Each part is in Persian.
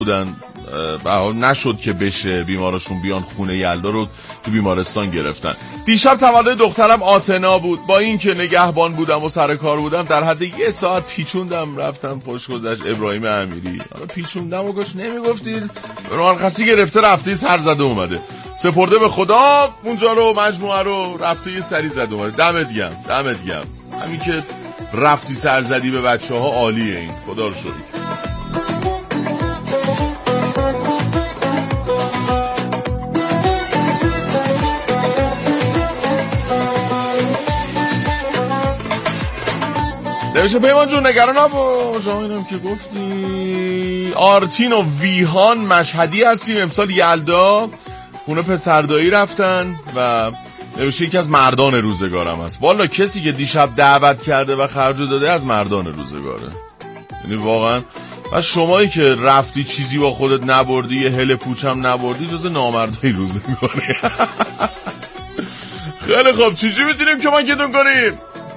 بودن نشد که بشه بیمارشون بیان خونه یلدا رو تو بیمارستان گرفتن. دیشب تولد دخترم آتنا بود. با این که نگهبان بودم و سر کار بودم در حد 1 ساعت پیچوندم رفتم خوش گذشت. ابراهیم امیری حالا پیچوندم و گوش نمیگفتید مرخصی گرفته رفته سر زده اومده سپرده به خدا اونجا رو مجموعه رو رفته یه سری زده اومده. دمت گرم همین که رفتی سر زدی به بچه‌ها عالیه. این خدا رو شکر. نوشه پیمان جون نگران نباش اینم که گفتی. آرتین و ویهان مشهدی هستیم امسال یلدا خونه پسردایی رفتن و نوشه یکی از مردان روزگارم هست. والا کسی که دیشب دعوت کرده و خرج داده از مردان روزگاره. یعنی واقعا و شمایی که رفتی چیزی با خودت نبردی یه هل پوچم نبردی جز نامردای روزگاره. خیلی خوب چیزی میتونیم که ما گتون کنیم.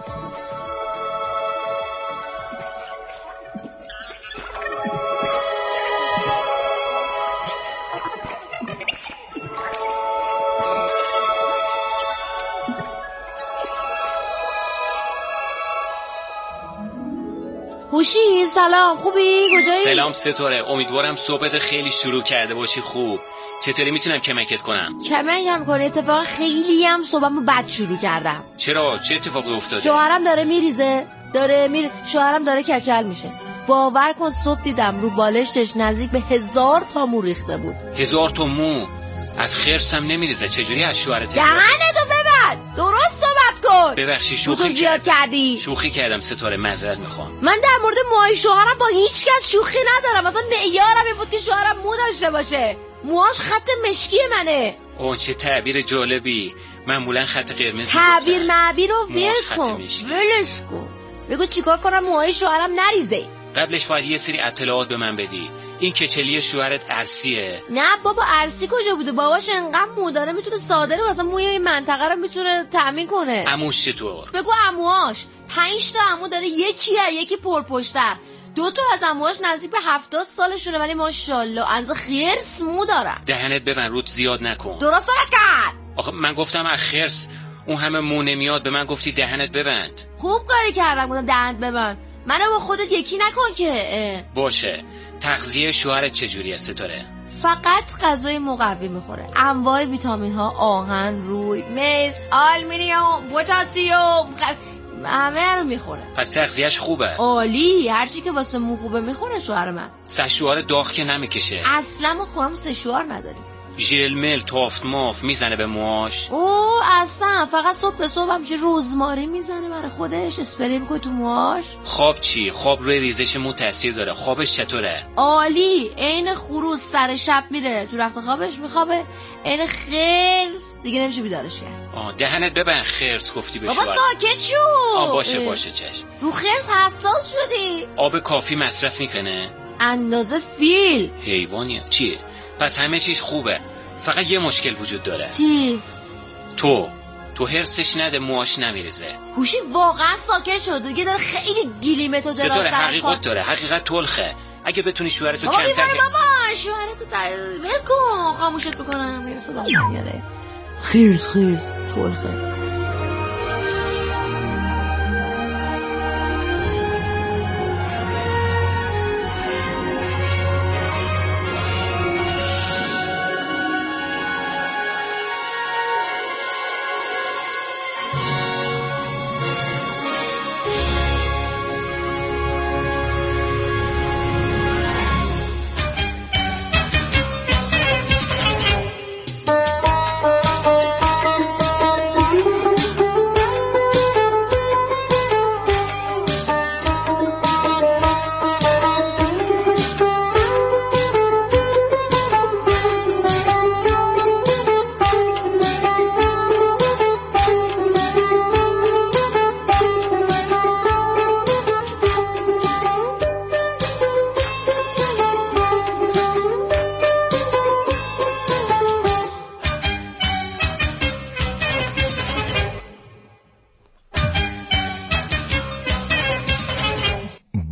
هوشی سلام خوبی؟ کجایی؟ سلام ستاره امیدوارم صحبت خیلی شروع کرده باشی. خوب چطوری میتونم کمکت کنم؟ کمکم کنه اتفاق خیلی هم صبحمو بد شروع کردم. چرا؟ چه اتفاقی افتاده؟ شوهرم داره میریزه شوهرم داره کچل میشه. باور کن صبح دیدم رو بالشتش نزدیک به 1000 تا مو ریخته بود. 1000 تا مو؟ از خرسم نمیریزه چجوری از شوهرت؟ دهنتو ببند درست صحبت کن. ببخشی شوخی زیاد کردی. شوخی کردم ستاره معذرت میخوام. من در مورد موهای شوهرم با هیچ کس شوخی ندارم. مثلا معیارم این بود که شوهرم مو داشته باشه. موهاش خط مشکی منه. اون چه تعبیر جالبی. معمولا خط قرمز تعبیر معبیر رو ول کن ولش کن. بگو چیکار کنم موهای شوهرم نریزه. قبلش باید یه سری اطلاعات به من بدی. این کچلی شوهرت ارسیه؟ نه بابا ارسی کجا بوده. باباش انقدر مو داره میتونه صادره واسه موی این منطقه رو میتونه تامین کنه. عموش چطور؟ بگو عموهاش 5 تا عمو داره. یکی پرپشتر. 2 تا از عموهاش نزدیک به 70 سالشونه ولی ماشاءالله انزا خرس مو دارن. دهنت ببند رود زیاد نکن. درست نکن. آخه من گفتم از خرس اون همه مو نمیاد به من گفتی دهنت ببند. خوب کاری کردم گفتم دهنت ببند. منو با خودت یکی نکن که. باشه. تغذیه شوهرت چجوریه ستاره؟ فقط غذای مقوی میخوره. انواع ویتامین ها، آهن، روی، مس، آلومینیوم، پتاسیم همه رو میخوره. پس تغذیهش خوبه؟ عالی. هرچی که واسه مو خوبه میخوره شوهر من. سشوار داغ که نمیکشه؟ اصلا ما خودمون سشوار نداریم. ژل مل تافت ماف میزنه به موهاش؟ اصلا فقط صبح به صبح همچه رزماری میزنه برای خودش اسپری میکنه تو موهاش. خواب چی؟ خواب روی ریزش مو تاثیر داره. خوابش چطوره؟ عالی. عین خروس سر شب میره تو رخت خوابش میخوابه. عین خرس دیگه نمیشه بیدارش کرد. دهنت ببند خرس گفتی به شوهر. بابا ساکت شو. باشه چشم. رو خرس حساس شدی. آب کافی مصرف میکنه؟ اندازه فیل. حیوانیه چیه؟ پس همه چیز خوبه. فقط یه مشکل وجود داره. چی؟ تو هرسش نده موهاش نمیریزه. هوشی واقعا ساکت شد دیگه. داره خیلی گیلیمه تو دراز ستاره حقیقت داره. حقیقت تلخه. اگه بتونی شوهرتو کمتر بابا شوهرتو ول کن خاموشت میکنم. میرسه دادم میاده. خیرز تلخه.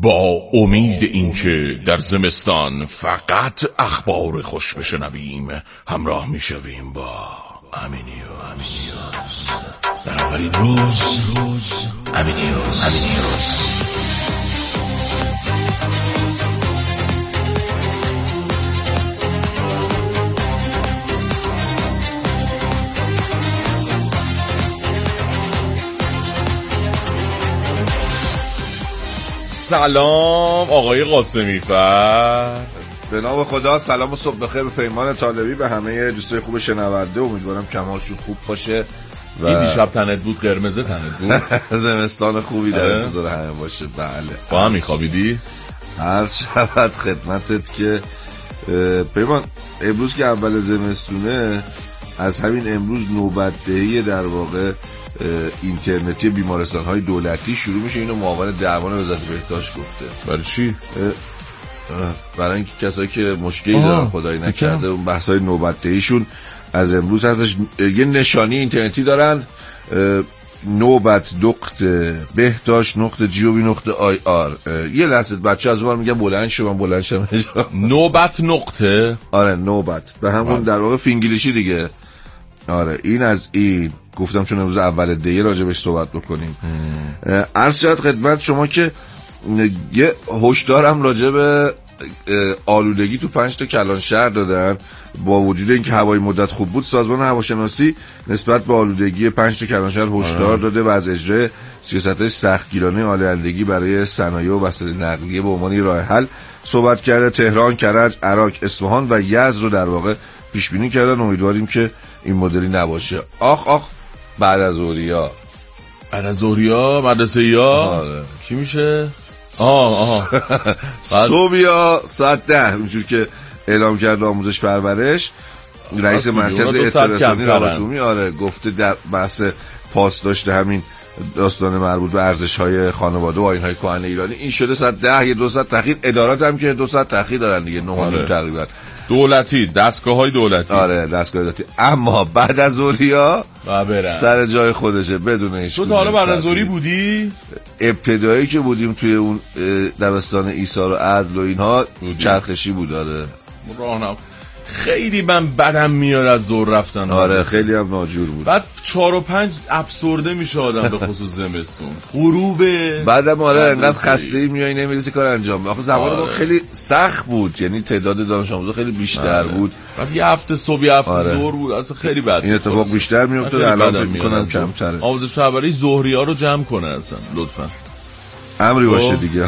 با امید اینکه در زمستان فقط اخبار خوش بشنویم همراه میشویم با امینیوز. در اولین روز امینیوز. سلام آقای قاسمی فر. به نام خدا. سلام و صبح بخیر به پیمان طالبی، به همه دوستای خوب شنونده. امیدوارم کمالشون خوب باشه. این دیشب تنت بود، قرمزه تنت بود. زمستان خوبی در انتظار همه باشه. بله. با هم میخوابیدی؟ عرض شود خدمتت که پیمان امروز که اول زمستونه، از همین امروز نوبت‌دهی در واقع اینترنتی بیمارستان‌های دولتی شروع میشه. اینو معاون درمان وزارت بهداشت گفته. برای چی؟ برای اینکه کسایی که مشکلی دارن خدایی نکرده اون بحث‌های نوبت‌دهیشون از امروز هستش. یه نشانی اینترنتی دارن، نوبت نقط بهداشت نقط جیوبی نقط آی آر. یه لحظه بچه از اون میگم بلند شم. نوبت نقطه. آره نوبت به همون در واقع فینگلیشی دیگه. آره این از این گفتم چون امروز اول دیگه راجبش صحبت بکنیم. عرض شد خدمت شما که یه هشدارم راجب آلودگی تو 5 تا کلان شهر دادن. با وجود اینکه هوای مدت خوب بود، سازمان هواشناسی نسبت به آلودگی 5 تا کلان شهر هشدار داده و از اجرای سیاست‌های سختگیرانه آلودگی برای صنایع و وسایل نقلیه به عنوان راه حل صحبت کرده. تهران، کرج، عراق، اصفهان و یزد رو در واقع پیش بینی کردن. امیدواریم که این مدلی نباشه. آخ بعد از ظهریا مدرسه یا آره. چی میشه؟ صبح یا ساعت 10 اونجور که اعلام کرده آموزش پرورش رئیس مرکز اطلاعاتی رابطه‌عمومی. آره گفته در بحث پاس داشته همین داستان مربوط به ارزش‌های خانواده و آیین‌های کهن ایرانی این شده ساعت 10 یا 2 ساعت تأخیر. ادارات هم که 2 ساعت تأخیر دارن دیگه، 9 تقریبا. دولتی، دستگاه‌های دولتی. آره دستگاه دولتی. اما بعد از ظهریا سر جای خودشه بدون هیچ. تو تا حالا بعد از ظهری بودی؟ ابتدایی که بودیم توی اون دبستان ایثار و عدل و اینها چرخشی بود. آره راهنما خیلی من بدم میاد از ظهر رفتن. آره خیلی هم ناجور بود. بعد 4 و 5 افسرده میشه آدم به خصوص زمستون. غروبه بعدم آره انقدر خسته‌ای میای نمیرسی کار انجام. آخه زمان ما خیلی سخت بود، یعنی تعداد دانش آموزا خیلی بیشتر بود. بعد یه هفته صبح یه هفته ظهر بود، اصلا خیلی بد. این اتفاق بیشتر میافتاد. الان فکر می‌کنم کمتره. آموزش پرورش ظهری‌ها رو جمع کنه اصلا لطفاً. امری باشه دیگه.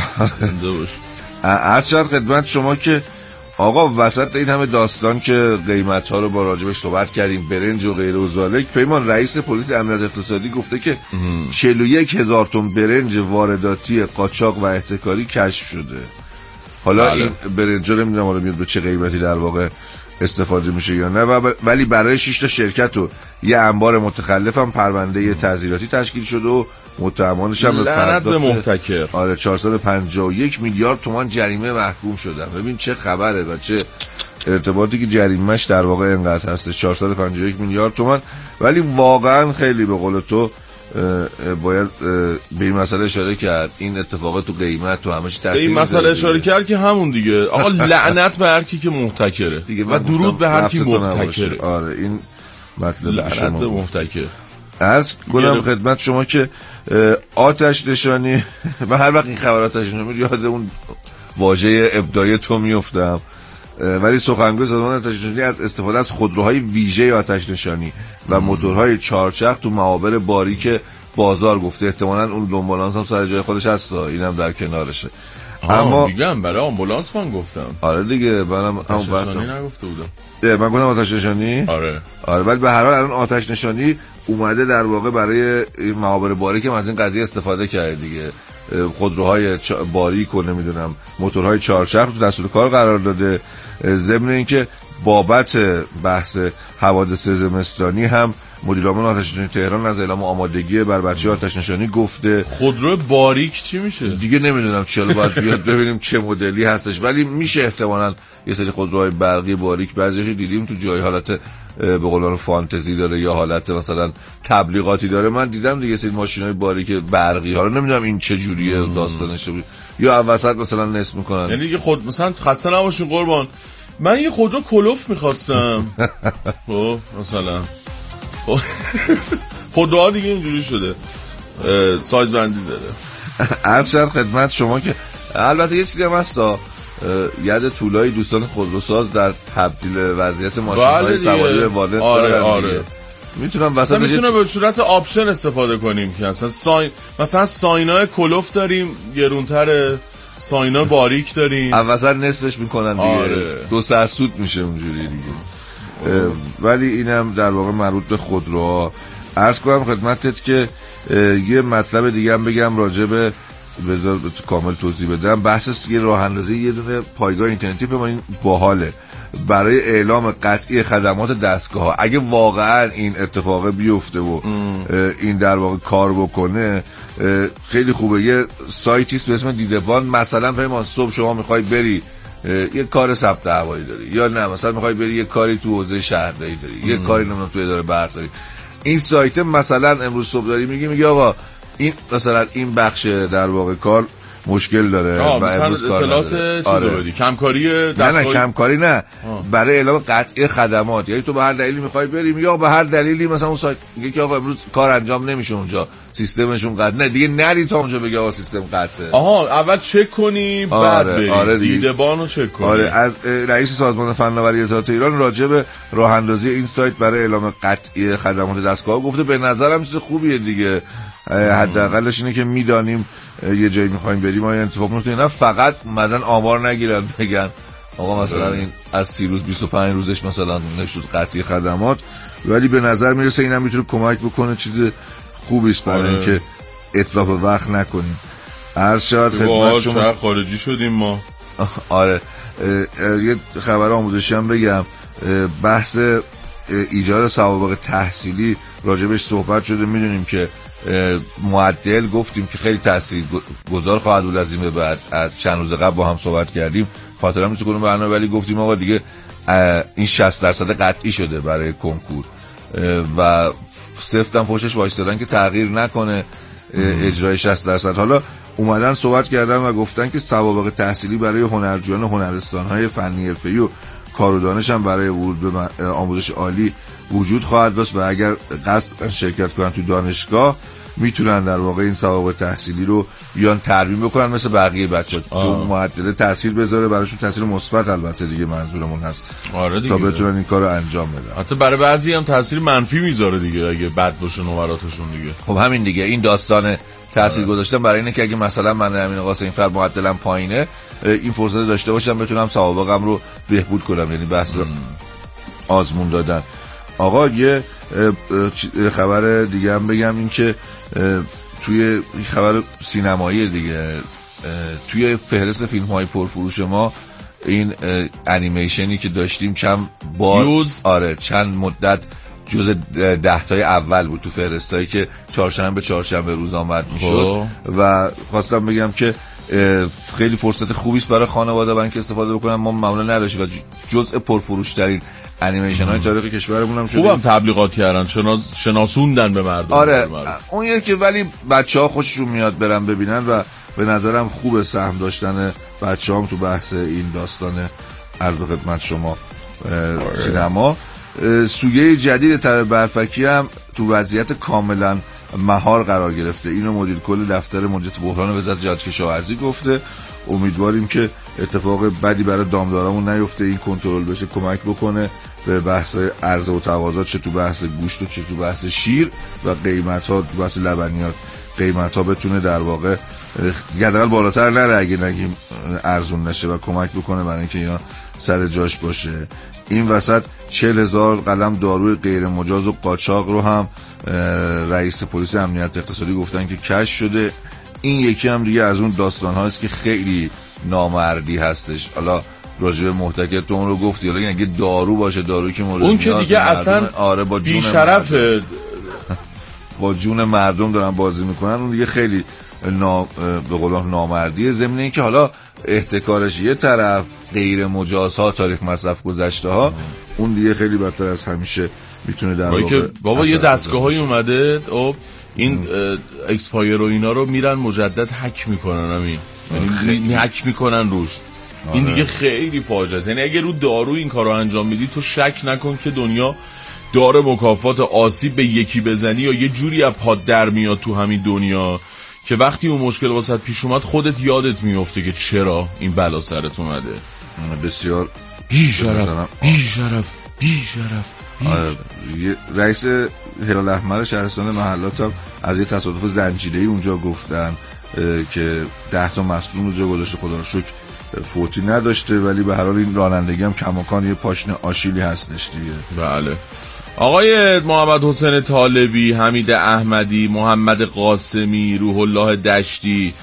عرض شد خدمت شما که آقا وسط این همه داستان که قیمت‌ها رو با راجبش صحبت کردیم، برنج و غیره و ذالک، پیمان رئیس پلیس امنیت اقتصادی گفته که 41,000 تن برنج وارداتی قاچاق و احتکاری کشف شده. حالا این برنج رو نمیدونم حالا میاد به چه قیمتی در واقع استفاده میشه یا نه، ولی برای 6 تا شرکت و یه انبار متخلف هم پرونده تعزیراتی تشکیل شده و متهمانش هم لعنت به محتکر. آره 451 میلیارد تومان جریمه محکوم شدن. ببین چه خبره و چه ارتباطی که جریمهش در واقع اینقدر هست، 451 میلیارد تومان. ولی واقعا خیلی به قول تو باید به این مسئله اشاره کرد. این اتفاقات تو قیمت و همش تاثیر این مسئله اشاره کرد که همون دیگه آقا لعنت به هر کی که محتکره دیگه و درود به هر کی محتکره. آره این مطلب لعنت به محتکر. عرض کنم خدمت شما که آتش نشانی و هر وقت این خبر آتش نشانی یاد اون واژه ابداعی تو میافتم، ولی سخنگوی سازمان آتش نشانی از استفاده از خودروهای ویژه آتش نشانی و موتورهای چهارچرخ تو معابر باریک بازار گفته. احتمالاً اون آمبولانس هم سر جای خودش هست، اینم در کنارشه. اما میگم برای آمبولانس من گفتم. آره دیگه منم آتش نشانی نگفته بودم. من گفتم آتش نشانی. آره ولی به هر حال الان آتش نشانی اومده در واقع برای معابر باریک از این قضیه استفاده کرده دیگه. خودروهای باریک و نمیدونم موتورهای چهارچرخ تو دستور کار قرار داده. ضمن اینکه بابت بحث حوادث زمستانی هم مدیر عامل آتش نشانی تهران از اعلام آمادگی بر بچه آتش نشانی گفته. خودرو باریک چی میشه؟ دیگه نمیدونم چرا باید بیاد ببینیم چه مدلی هستش، ولی میشه احتمالاً یه سری خودروهای برقی باریک بعضیش دیدیم تو جای حالت به قولان فانتزی داره یا حالت مثلا تبلیغاتی داره. من دیدم دیگه سری ماشینای باریک برقی ها رو، نمیدونم این چه جوریه داستانش، یا وسط مثلا نصب میکنن. یعنی که خود مثلا خسته نباشین قربان، من یه خودرو کلوف میخواستم. مثلا خودروها دیگه اینجوری شده، سایز بندی داره. عرض شد خدمت شما که البته یه چیزی هم هستا، ید طولایی دوستان خودروساز در تبدیل وضعیت ماشین‌های سواری به والد دارن. آره. میتونم وسط به صورت آپشن استفاده کنیم که مثلا ساینای کلوف داریم گرونتر، ساینا باریک داریم وسط نصفش میکنن دیگه. آره. دو سرسوت میشه اونجوری دیگه. ولی اینم در واقع مربوط به خودروها. عرض کنم خدمتت که یه مطلب دیگه هم بگم راجع به بذار کامل توضیح بدم. بحث یه راه اندازی یه دونه پایگاه اینترنتی بمانین باحاله برای اعلام قطعی خدمات دستگاه ها. اگه واقعا این اتفاق بیفته و این در واقع کار بکنه خیلی خوبه. یه سایتیست به اسم دیدبان، مثلا پیمان صبح شما میخوای بری یه کار ثبت هوایی داری، یا نه مثلا میخوای بری یه کاری تو حوزه شهرداری داری، یه کاری نمیدونم تو اداره برق داری، این سایت مثلا امروز صبح داری میگه آقا این مثلا این بخش در واقع کار مشکل داره و امروز کار نداره. آره. کمکاری نه کمکاری نه برای اعلام قطعی خدمات. یعنی تو به هر دلیلی میخوای بریم یا به هر دلیلی مثلا اون سایت میگه که آقا امروز کار انجام نمیشه اونجا، سیستمشون قطع، نه دیگه نری تا اونجا بگه آقا سیستم قطعه. اول چک کنی بعد بری. آره دیدبانو چک کنی. آره. از رئیس سازمان فناوری اطلاعات ایران راجع به راه اندازی این سایت برای اعلام قطعی خدمات دستگاه گفته به نظرم چیز خوبیه دیگه. حداقلش اینه که میدانیم یه جایی میخوایم بریم آیا اتفاق میفته، نه فقط اومدن آمار نگیرن بگن آقا مثلا این از 30 روز 25 روزش مثلا نشد قطعی خدمات. ولی به نظر میرسه اینم میتونه کمک بکنه، چیز خوبی است برای اینکه اتلاف وقت نکنیم. عرض شد خدمت شما خارجی شدیم ما. آره. یه خبر آموزشی هم بگم. بحث ایجاد سوابق تحصیلی راجبش صحبت شده. میدونیم که معدل گفتیم که خیلی تاثیرگذار خواهد بود از این به بعد. از چند روز قبل با هم صحبت کردیم، خاطرم نیست کدوم برنامه، ولی گفتیم آقا دیگه این 60% قطعی شده برای کنکور و سفتم پشتش وایستادن که تغییر نکنه اجرای 60%. حالا اومدن صحبت کردن و گفتن که سوابق تحصیلی برای هنرجویان هنرستان‌های فنی حرفه‌ای و کار و دانش هم برای ورود به آموزش عالی وجود خواهد داشت و اگر قصد شرکت کنن تو دانشگاه میتونن در واقع این سوابق تحصیلی رو بیان ترمیم بکنن مثل بقیه بچه‌ها، تو معدل تاثیر بذاره براشون، تاثیر مثبت البته دیگه منظورمون هست. آره دیگه. تا بتونن این کارو انجام بدن. حتی برای بعضی هم تاثیر منفی میذاره دیگه اگه بد باشه نمراتشون دیگه. خب همین دیگه، این داستان تاثیر گذاشتن برای اینه که اگه مثلا من امین قاسمی فر معدلم پایینه این فرصت داشته باشم بتونم سوابقم رو بهبود کنم، یعنی بحث آزمون دادن. آقا یه خبر دیگه هم بگم، این که توی خبر سینمایی دیگه توی فهرست فیلم های پرفروش ما این انیمیشنی که داشتیم چند مدت جز 10 تای اول بود تو فهرستایی که چهارشنبه روز آمد میشد و خواستم بگم که خیلی فرصت خوبی است برای خانواده برای اینکه استفاده بکنن. ما معمولا نداشتیم و جزء پرفروش‌ترین انیمیشن های تاریخ کشورمون هم شده. خوبم تبلیغات کردن، شناسوندن به مردم. آره اون یکی که ولی بچه‌ها خوششون میاد برن ببینن و به نظرم خوبه سهم داشتن بچه‌هام تو بحث این داستان عرض خدمت شما سینما. سویه جدید تر برفکی هم تو وضعیت کاملا مهار قرار گرفته. اینو مدیر کل دفتر مدیریت بحران وزارت جهادکشاورزی گفته. امیدواریم که اتفاق بدی برای دامدارامون نیفته، این کنترل بشه، کمک بکنه به بحث عرضه و تقاضا، چه تو بحث گوشت و چه تو بحث شیر و قیمت‌ها، تو بحث لبنیات قیمت‌ها بتونه در واقع حداقل بالاتر نره اگه نگیم ارزون نشه و کمک بکنه برای اینکه اینا سر جاش باشه. این وسط 40,000 قلم داروی غیر مجاز و قاچاق رو هم رئیس پلیس امنیت اقتصادی گفتن که کشف شده. این یکی هم دیگه از اون داستان هاست که خیلی نامردی هستش. حالا راجع به محتکر تو اون رو گفتی، حالا اگه دارو باشه، دارو که مورد اون که دیگه اصلا آره با جون بی‌شرفه، با جون مردم دارن بازی میکنن، اون دیگه خیلی به قول نامردیه. ضمن این که حالا احتکارش یه طرف، غیر مجازها، تاریخ مصرف گذشته ها، اون دیگه خیلی بدتر از همیشه میتونه در واقع بابا یه دستگاهایی اومده این اکسپایر و اینا رو میرن مجدد هک میکنن، یعنی هک میکنن روش. این دیگه خیلی فاجعه است. یعنی اگه رو دارو این کارو انجام میدی تو شک نکن که دنیا داره مکافات آسیب به یکی بزنی یا یه جوری از پاد در میاد تو همین دنیا که وقتی اون مشکل واسط پیش اومد خودت یادت میفته که چرا این بلا سرت اومده. بسیار بی‌شرف. رئیس هلال احمر شهرستان محلات هم از یه تصادف زنجیره‌ای اونجا گفتن که 10 تا مصدوم اونجا گذاشته، خدا رو شکر فوتی نداشته، ولی به هر حال این رانندگی هم کماکان یه پاشنه آشیلی هستش دیگه. بله. آقای محمد حسین طالبی، حمید احمدی، محمد قاسمی، روح الله دشتی،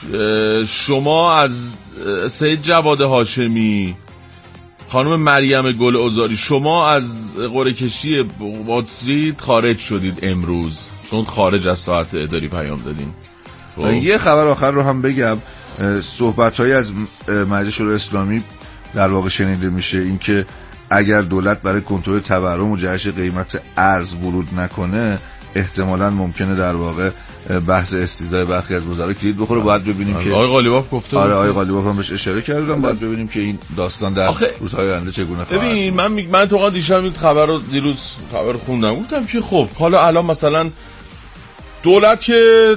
شما از سید جواد هاشمی، خانم مریم گل عذاری، شما از قرعه کشی باتری خارج شدید امروز، چون خارج از ساعت اداری پیام دادین. یه خبر آخر رو هم بگم، صحبت‌هایی از مجلس شورای اسلامی در واقع شنیده میشه، اینکه اگر دولت برای کنترل تورم و جهش قیمت ارز ورود نکنه، احتمالاً ممکنه در واقع بحث استیضاح برخی از وزرا کلید بخوره. باید ببینیم که آقای قالیباف گفته. آره آقای قالیباف هم بهش اشاره کردن. باید ببینیم که این داستان در روزهای آینده چگونه خواهد. ببین من تو دیشب این خبر رو دیروز خبر خوندم، گفتم که خب حالا الان مثلا دولت که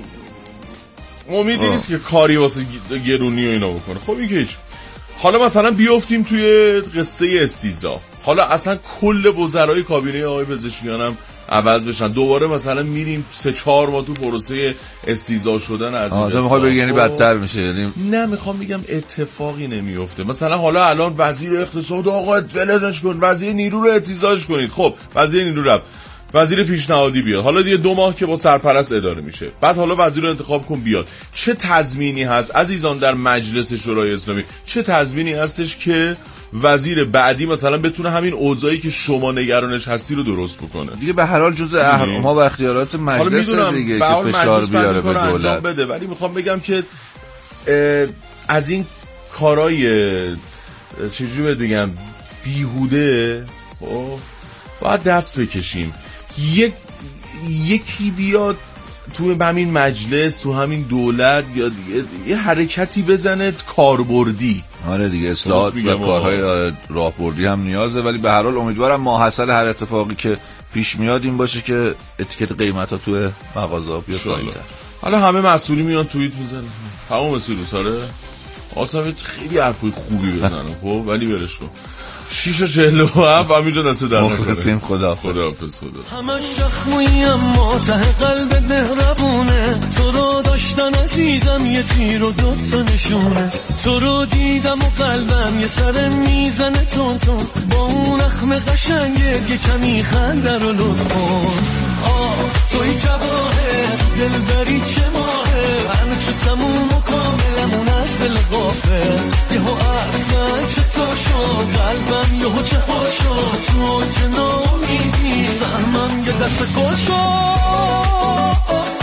امیدی نیست که کاری واسه گرونی و اینا بکنه. خب این که هیچ. حالا مثلا بیافتیم توی قصه استیضاح، حالا اصلا کل وزرای کابینه آقای پزشکیان هم عوض بشن، دوباره مثلا میریم 3-4 ماه تو پروسه استیضاح شدن از این. میخوای بگی یعنی بدتر میشه؟ یعنی نه، میخوام بگم اتفاقی نمیفته. مثلا حالا الان وزیر اقتصاد آقا ولش کن، وزیر نیرو رو استیضاحش کنید. خب وزیر نیرو رفت، وزیر پیشنهادی بیاد، حالا دیگه 2 ماه که با سرپرست اداره میشه، بعد حالا وزیر رو انتخاب کن بیاد. چه تضمینی هست عزیزان در مجلس شورای اسلامی؟ چه تضمینی هستش که وزیر بعدی مثلا بتونه همین اوضاعی که شما نگرانش هستی رو درست بکنه؟ دیگه به هر حال جزء احکام و اختیارات مجلس دیگه که فشار بیاره به دولت بده. ولی میخوام بگم که از این کارهای چجوری بگم بیهوده باید دست بکشیم. یکی بیاد تو همین مجلس، تو همین دولت، یا یه حرکتی بزنه کاربردی. آره دیگه، اصلاحات و کارهای راهبردی هم نیازه، ولی به هر حال امیدوارم ماحصل هر اتفاقی که پیش میاد این باشه که اتیکت قیمتا تو مغازه‌ها بیاد پایین‌تر. حالا همه مسئولی میان توییت میزنن، تمام سیروساره آسا خیلی حرفای خوبی بزنن خب، ولی برش کن 6:47 همینجا دست در نکنه. مخلصیم. خداحافظ. همه شخمی اما ته قلب مهربونه، تو رو داشتن عزیزم یه تیر و 2 تا نشونه، تو رو دیدم و قلبم یه سر میزنه تون تون، با اون اخم قشنگه یه کمی خنده رو لطف کن. توی جواهر دلبری چه ماهه، همه چه تموم و کاملمون از دل غافل، یهو اصلا چطور شد قلبم یهو چه ها شد، تو چه نامیدی سهمم یه دست گل شد.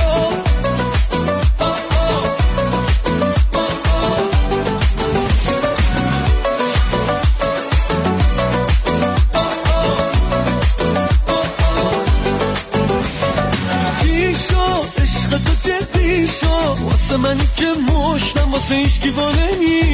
واسه من که مشتم واسه ایشکی بانه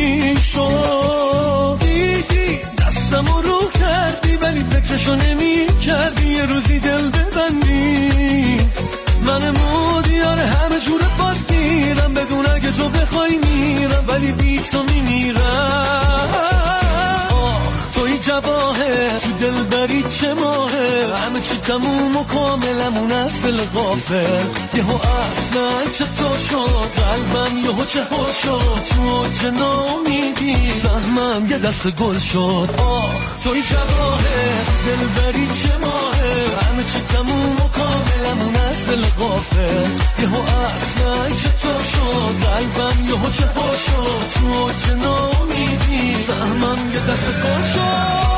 میشد، دیدی دستم رو کردی ولی فکرشو نمی کردی یه روزی دل ببندی. من مودیاره همه جور باز میرم، بدون اگه تو بخوای میرم، ولی بی تو میمیرم. توی جواهر تو دل بری چه ماهه، همه چی تموم و کاملمون از دل غافل، یهو اصلا چطور شد قلبم یهو چه ها شد، تو چه نامیدی سهمم یه دست گل شد. توی جواهر دل بری چه ماهه، همه چی تموم و کاملمون از دل دل غافل یهو اصلا چطور شد قلبم یهو چه پا شد تو چه نامیدی سهمم یه دست کار شد.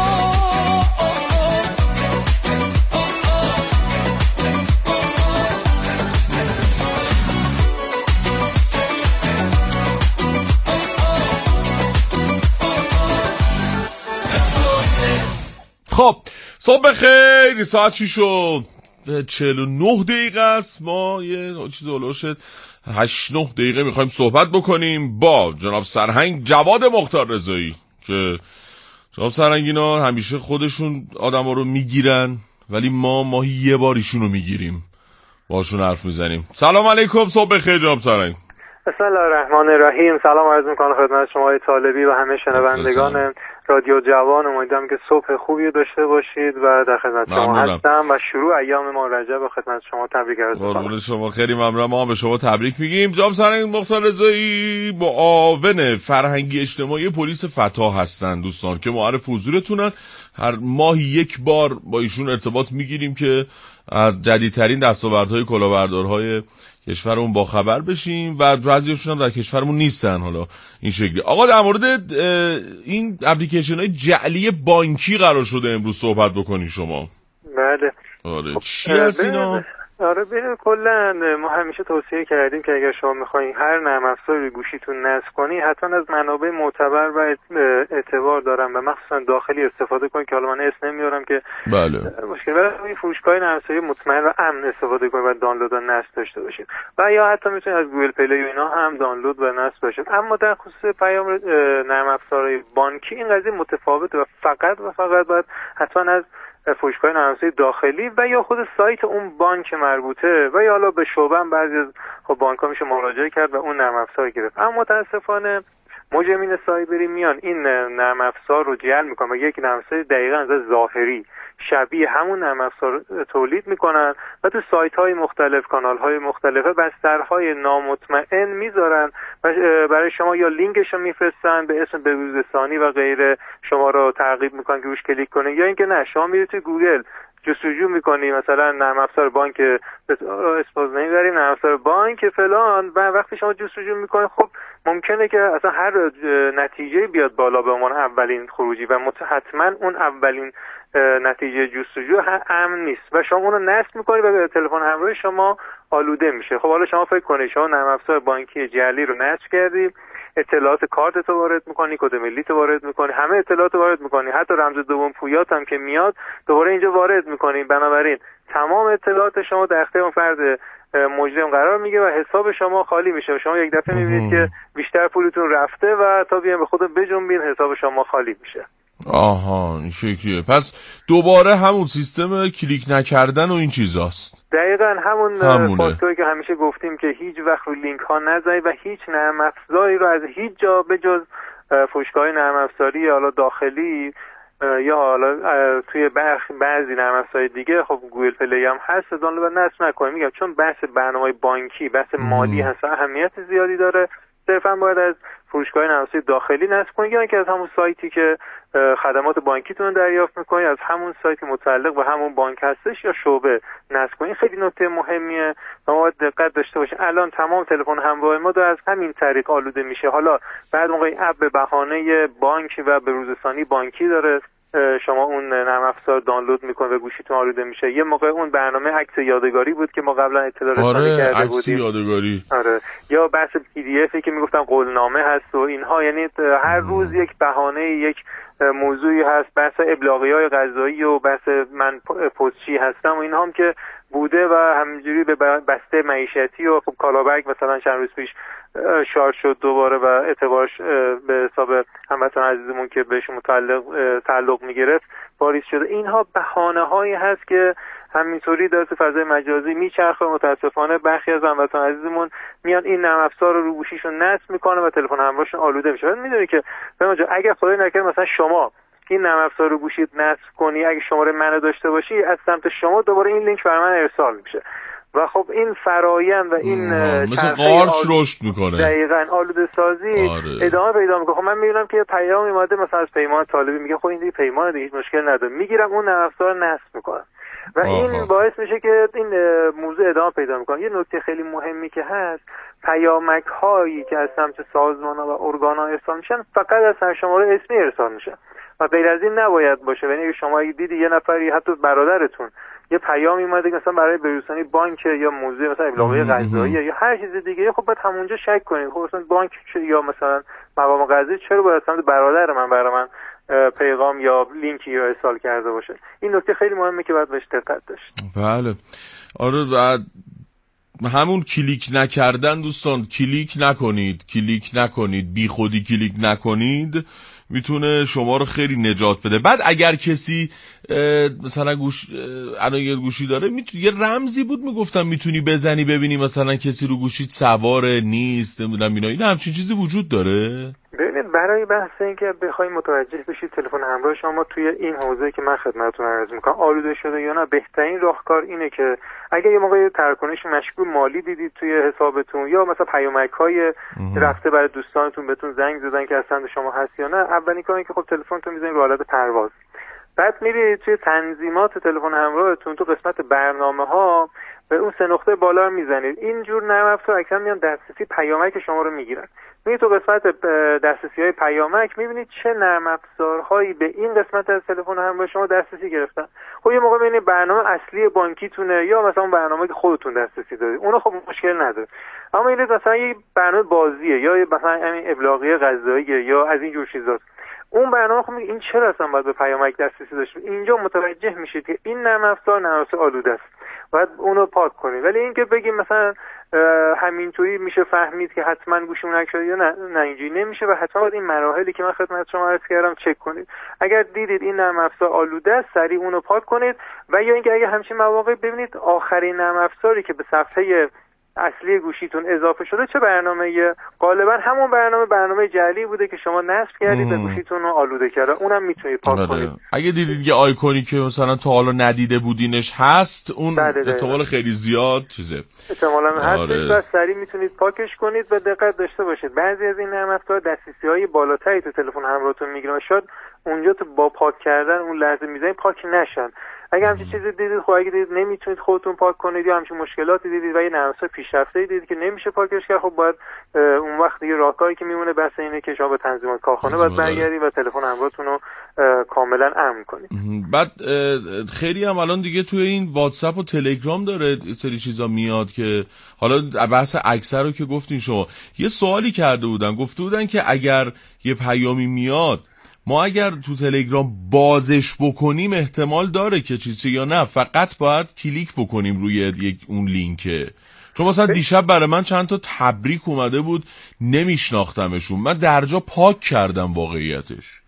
خب صبح خیلی، ساعت 6:49 است. ما یه چیز اولوش 8-9 دقیقه میخوایم صحبت بکنیم با جناب سرهنگ جواد مختار رضایی که جناب سرهنگ اینا همیشه خودشون آدم رو میگیرن ولی ما ماهی یه بار ایشون رو میگیریم باشون حرف میزنیم. سلام علیکم، صبح خیر جناب سرهنگ. بسم الله الرحمن الرحیم. سلام عرض میکنم خدمت شما طالبی و همه شنوندگان رادیو جوان. امیدوارم که صبح خوبی داشته باشید و در خدمت شما هستم و شروع ایام ما رجب و خدمت شما تبریک عرض میکنم. قربون شما، خیلی ممنونم. ما به شما تبریک میگیم. جناب سرهنگ مختار رضایی معاون فرهنگی اجتماعی پلیس فتا هستن دوستان که معرف حضورتونن. هر ماهی یک بار با ایشون ارتباط میگیریم که از جدیدترین دستاوردهای کلاهبردارهای کشورمون با خبر بشیم و بعضیاشون هم در کشورمون نیستن. حالا این شکلی. آقا در مورد این اپلیکیشن‌های جعلی بانکی قرار شده امروز صحبت بکنی شما. بله. آره چی هست اینا؟ آره ببین کلا ما همیشه توصیه کردیم که اگر شما میخواین هر نرم افزاری روی گوشیتون نصب کنی حتما از منابع معتبر و اعتبار دارن و مخصوصا داخلی استفاده کنید که حالا من اسم نمیارم که بله مشکل ولی فروشگاه نرم افزاری مطمئن و امن استفاده کنید و دانلود و نصب داشته باشید و یا حتی میتونید از گوگل پلی و اینا هم دانلود و نصب باشید. اما در خصوص پیام نرم افزارهای بانکی این قضیه متفاوته و فقط باید حتما از فروشگاه نرم افزاری داخلی و یا خود سایت اون بانک مربوطه و یا حالا به شعبه هم بعضی از بانک‌ها میشه مراجعه کرد و اون نرم افزار گرفت. اما متاسفانه مجرمین سایبری میان این نرم افزار رو جعل میکنن و یک نرم افزار دقیقاً از ظاهری شبیه همون نرم افزار تولید میکنن و تو سایت‌های مختلف، کانال‌های مختلف بسترهای نامطمئن میذارن و برای شما یا لینکش رو میفرستن به اسم به‌روزرسانی و غیره، شما رو ترغیب میکنن که روش کلیک کنید یا اینکه نه شما میرید تو گوگل جستجو میکنی مثلا نرم افزار بانک اسپاز نمیبریم نرم افزار بانک فلان و وقتی شما جستجو میکنی خب ممکنه که اصلا هر نتیجه بیاد بالا به عنوان اولین خروجی و حتما اون اولین نتیجه جستجو امن نیست و شما اون رو نصب میکنی و به تلفن همراه شما آلوده میشه. خب حالا شما فکر کنید شما نرم افزار بانکی جعلی رو نصب کردی، اطلاعات کارت تو وارد میکنی، کد ملی تو وارد میکنی، همه اطلاعات وارد میکنی، حتی رمز دوم پویات هم که میاد دوباره اینجا وارد میکنی. بنابراین تمام اطلاعات شما در اختیار اون فرد مجرم قرار میگیره و حساب شما خالی میشه و شما یک دفعه میبینید که بیشتر پولتون رفته و تا بیان به خود بجنبین حساب شما خالی میشه. آها این شکلیه. پس دوباره همون سیستم کلیک نکردن و این چیزاست. دقیقاً همون فاکتوری که همیشه گفتیم که هیچ وقت روی لینک ها نزنید و هیچ نرم افزاری رو از هیچ جا به جز فروشگاه نرم افزاری حالا داخلی یا حالا توی بعضی نرم افزارهای دیگه خب گوگل پلی هم هست دانلود و نصب نکنید. میگم چون بحث برنامه‌های بانکی بحث مالی هست اهمیت زیادی داره، صرفا باید از فروشگاه نرم افزاری داخلی نصب کنید یا اینکه از همون سایتی که خدمات بانکیتون دریافت میکنید از همون سایت متعلق به همون بانک هستش یا شعبه نصب کنید. خیلی نکته مهمیه و ما باید دقت داشته باشیم. الان تمام تلفن همراه ما داره از همین طریق آلوده میشه. حالا بعد موقع اپ به بهانه بانک و به روزرسانی بانکی داره شما اون نرم افزار دانلود میکنه و گوشیتون آلوده میشه. یه موقع اون برنامه عکس یادگاری بود که ما قبلا اطلاع رسانی کرده بودیم. یادگاری. آره. یا بحث پی دی افی که میگفتن قولنامه هست و اینها، یعنی هر روز یک بهانه یک موضوعی هست، بحث ابلاغی‌های قضایی و بحث من پستچی هستم و اینها هم که بوده و همینجوری به بسته معیشتی و خب کالابگ مثلا چند روز پیش شارژ شد دوباره و اعتبارش به حساب هموطن عزیزمون که بهش تعلق میگرفت واریز شده. اینها بهانه‌هایی هست که همینطوری در فضای مجازی میچرخه. متاسفانه برخی از هموطن عزیزمون میان این نرم افزار رو گوشیشون نصب میکنه و تلفن همراهشون آلوده میشه. میدونی که اگر خدای نکرد مثلا شما این نرم افزار رو گوشیت نصب کنی، اگه شماره منو داشته باشی از سمت شما دوباره این لینک برای من ارسال میشه و خب این فرایند و این مثل قارچ رشد میکنه. دقیقاً آلوده سازی ادامه پیدا میکنه. خب من میبینم که پیام اومده مثلا از پیمان طالبی میگه خب این دیگه پیمان دیگه هیچ مشکل نداره، میگیرم اون نرم افزار نصب میکنم. و این باعث میشه که این موضوع ادامه پیدا میکنه. یه نکته خیلی مهمی که هست، پیامک هایی که از سمت سازمان ها و ارگان ها ارسال میشن فقط از سرشماره اسمی ارسال میشن و غیر از این نباید باشه. یعنی اگه شما دیدی یه نفری حتی برادرتون یه پیامی اومده مثلا برای به‌روزرسانی بانک یا موزه مثلا ابلاغیه قضایی یا هر چیز دیگه، خب باید همونجا شک کنید. خب مثلا بانک یا مثلا مقام قضایی چرا باید سمت برادر من برای من پیغام یا لینکی رو ارسال کرده باشه؟ این نکته خیلی مهمه که باید بهش دقت داشت. بله آره، بعد همون کلیک نکردن دوستان، کلیک نکنید، بی خودی کلیک نکنید، میتونه شما رو خیلی نجات بده. بعد اگر کسی مثلا الان یه گوشی داره، یه رمزی بود میگفتم میتونی بزنی ببینی مثلا کسی رو گوشیت سواره نیست، نمیدونم اینا همچین چیزی وجود داره؟ ببینید برای بحث این که بخواید متوجه بشید تلفن همراه شما توی این حوزه که من خدمتتون عرض میکنم آلوده شده یا نه، بهترین راهکار اینه که اگر یه موقع تراکنش مشکوک مالی دیدید توی حسابتون یا مثلا پیامک‌های رفته برای دوستانتون بهتون زنگ زدن که اصلا شما هست یا نه، اولین کاری که خب تلفنتون میذارید رو حالت پرواز. بعد میرید توی تنظیمات تلفن همراهتون تو قسمت برنامه‌ها به اون سه نقطه بالا رو میزنید. اینجور نرم افزار اکثرا میان دسترسی پیامک شما رو میگیرن. میرید تو قسمت دسترسی‌های پیامک میبینید چه نرم افزارهایی به این قسمت از تلفن همراه شما دسترسی گرفتن. خب یه موقع میبینید برنامه اصلی بانکیتونه یا مثلا اون برنامه‌ای که خودتون دسترسی دارید، اون خب مشکل نداره. اما این مثلا یه برنامه بازیه یا مثلا همین ابلاغیه قضاییه یا از این جور چیزاست، اون برنامه خب این چرا اصلا باید به پیامک دسترسی داشته؟ اینجا متوجه میشید که این نرم افزار نرم افزار آلوده است، باید اونو پاک کنید. ولی اینکه بگیم مثلا همینطوری میشه فهمید که حتما گوشیمون هک شده یا نه اینجوری نمیشه و حتما باید این مراحلی که من خدمت شما عرض کردم چک کنید. اگر دیدید این نرم افزار آلوده است سریع اونو پاک کنید. و یا اینکه اگه همچین مواقع ببینید آخرین نرم افزاری که به صفحه اصلی گوشیتون اضافه شده چه برنامه‌ایه، غالبا همون برنامه جعلی بوده که شما نصب کردید و گوشیتون رو آلوده کرده، اونم میتونید پاک کنید. اگه دیدید یه آیکونی که مثلا تا حالا ندیده بودینش هست، اون احتمال خیلی زیاد چیزه احتمالاً هست و سریع میتونید پاکش کنید. و دقت داشته باشید بعضی از این نرم افزار دسترسی‌های بالاتری تو تلفن همراهتون میگیرن و شاید اونجا تو با پاک کردن اون لحظه میزنید پاک نشن. اگه همچین چیزی دیدید، خب اگه دیدید نمیتونید خودتون پاک کنید یا همچین مشکلاتی دیدید و یه نرم افزار پیشرفته دیدید که نمیشه پاکش کرد، خب باید اون وقت دیگه راهکاری که میمونه بحث اینه که شما به تنظیمات کارخانه باید برگردید و تلفن همراهتون رو کاملا امن کنید. بعد خیلی هم الان دیگه توی این واتساپ و تلگرام داره سری چیزا میاد که حالا بحث اکثر رو که گفتین شما، یه سوالی کرده بودن، گفته بودن که اگر یه پیامی میاد ما اگر تو تلگرام بازش بکنیم احتمال داره که چیزی یا نه فقط باید کلیک بکنیم روی اون لینکه. چون مثلا دیشب برای من چند تا تبریک اومده بود نمیشناختمشون، من درجا پاک کردم واقعیتش.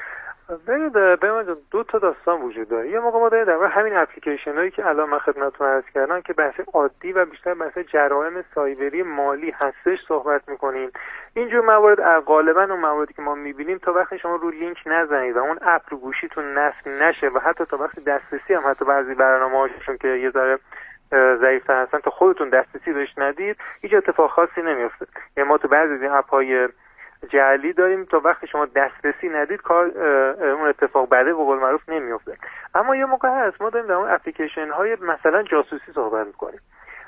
ببینید دو تا داستان وجود داره. یه موقع ما داریم در همین اپلیکیشن هایی که الان من خدمتتون عرض کردم که بحث عادی و بیشتر بحث جرائم سایبری مالی هستش صحبت میکنیم. اینجور موارد غالبا اون مواردی که ما میبینیم تا وقتی شما رو لینک نزنید و اون اپ رو گوشیتون نصب نشه و حتی تا وقتی دسترسی هم حتی بعضی برنامه‌هاشون که یه ذره ضعیف‌تر هستن تا خودتون دسترسی بهش ندید هیچ اتفاق خاصی نمیفته. یعنی ما تو بعضی از این اپ‌های جعلی داریم تا وقتی شما دسترسی ندید کار اون اتفاق بعده به قول معروف نمیفته. اما یه موقع هست ما داریم در اون اپلیکیشن های مثلا جاسوسی صحبت میکنیم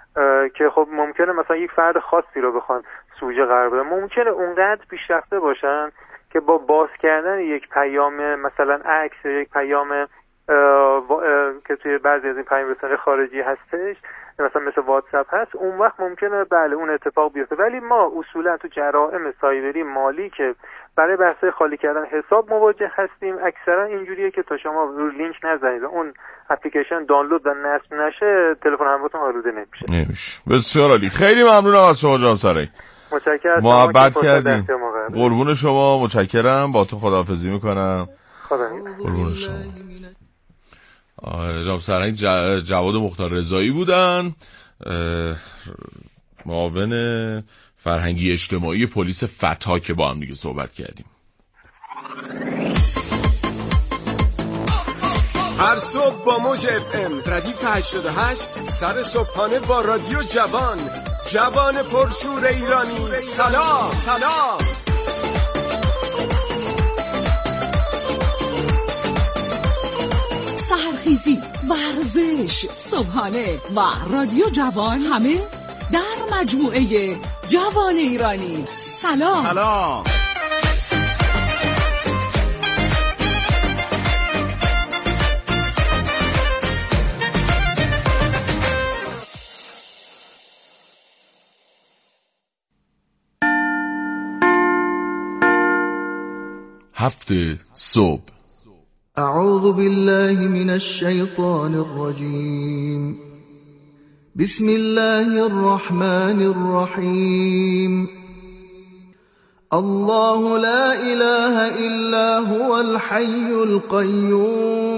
که خب ممکنه مثلا یک فرد خاصی رو بخوان سوژه قرار بدن، ممکنه اونقدر پیشرفته باشن که با باز کردن یک پیام مثلا عکس یا یک پیام که توی بعضی از این پیام رسانه خارجی هستش مثلا مثل واتساپ هست، اون وقت ممکنه بله اون اتفاق بیفته. ولی ما اصولا تو جرائم سایبری مالی که برای بحث خالی کردن حساب مواجه هستیم اکثرا اینجوریه که تا شما رو لینک نزنید اون اپلیکیشن دانلود و نصب نشه تلفن همراهتون آلوده نمیشه. بسیار عالی، خیلی ممنونم از شما جناب سرایی، متشکرم، محبت کردیم، قربون شما، متشکرم، با تو خداحافظی میکنم. قربون شما. جناب سرایی جواد مختار رضایی بودن، معاون فرهنگی اجتماعی پلیس فتا که با هم دیگه صحبت کردیم. هر صبح با موج FM ردیف 88 سر صبحانه با رادیو جوان پرشور ایرانی. سلام سحرخیزی بازی، ورزش، صبحانه و رادیو جوان، همه در مجموعه جوان ایرانی. سلام. هفت صبح. اعوذ بالله من الشیطان الرجیم. بسم الله الرحمن الرحیم. الله لا اله الا هو الحي القيوم